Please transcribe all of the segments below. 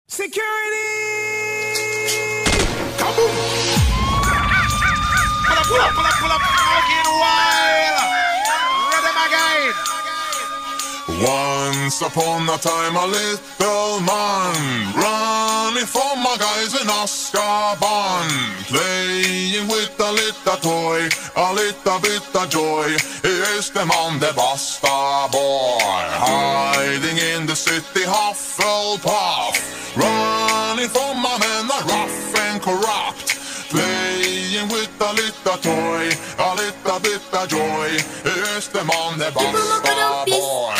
Security! Kaboom! Pull up, fucking wild! Ready, my guy! Once upon a time a little man running from my guys in Azkaban, playing with a little toy, a little bit of joy. Here's the man, the Basta boy, hiding in the city Hufflepuff, running from my men are rough and corrupt, playing with a little toy, a little bit of joy. Here's the man, the Basta boy.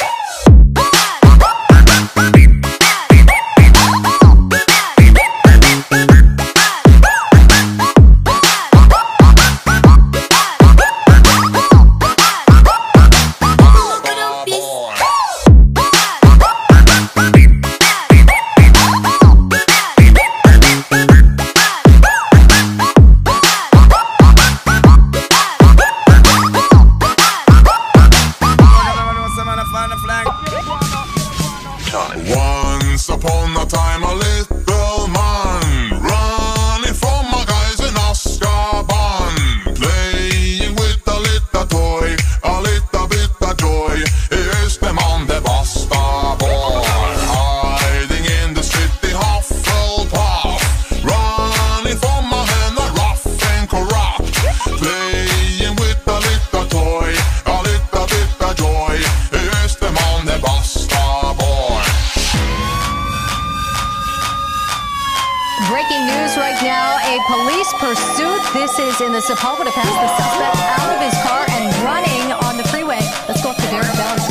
Once upon a time a little man running from my guys in Azkaban, playing with a little toy, a little bit of joy. Here's the man, the Basta boy, hiding in the city Hufflepuff, running from my men are rough and corrupt, playing with a little toy, a little bit of joy. Here's the man, the Basta boy. Breaking news right now, a police pursuit. This is in the Sepulveda Pass. The suspect out of his car and running on the freeway. Let's go up to Derek Bell.